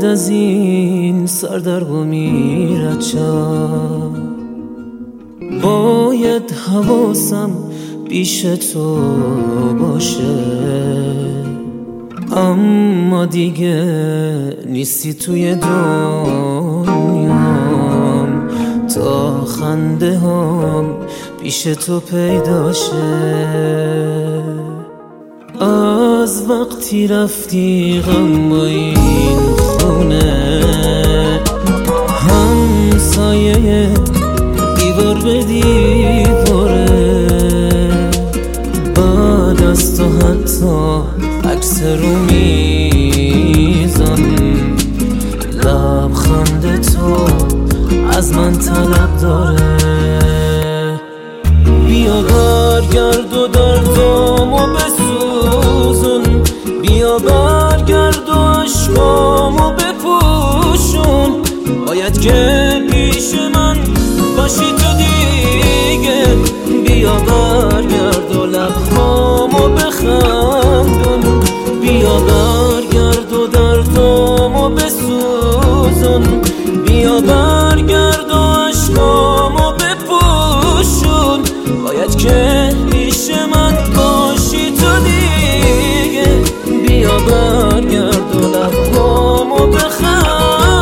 بعد از این سردرگم میرد شب، باید حواسم پیش تو باشه، اما دیگه نیستی توی دنیام تا خنده هم پیش تو پیدا شه. از وقتی رفتی غم با این خونه، همسایه دیوار به دیواره، بعد از تو حتی عکس رو میزن، لبخند تو از من طلب داره. بیا برگرد و دردامو بسوزون، بیا برگرد و عشقامو بپوشون، باید که پیش من باشی تو دیگه. بیا برگرد و لبهامو بخندون، بیا برگرد و دردامو بسوزون، بیا برگرد و عشقامو بپوشون، باید که پیش من باشی تو دیگه. بیا برگرد و لبهامو بخندون.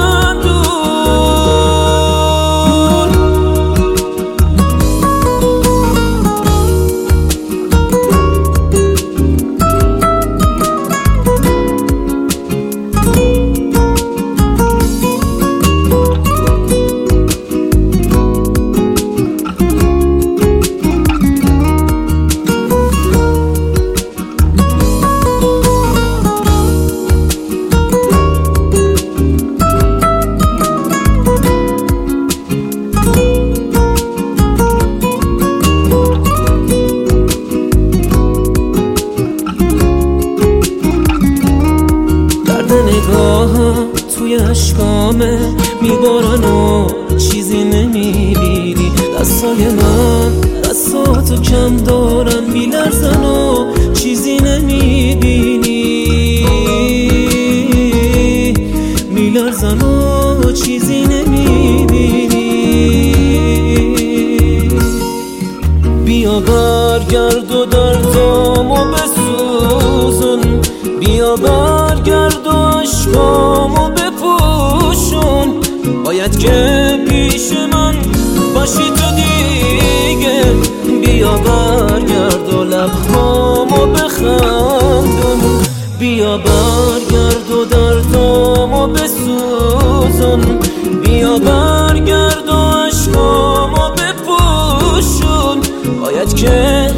نگاهم توی عشقامه میبارن و چیزی نمیبینی، دستای من دستاتو کم دارن میلرزن و چیزی نمیبینی، میلرزن و چیزی نمیبینی. بیا برگرد و دردامو بسوزون، بیا برگرد و عشقامو بپوشون، باید که پیش من باشی تو دیگه. بیا برگرد و لبهامو بخندون، بیا برگرد و دردامو بسوزون، بیا برگرد و عشقامو بپوشون، باید که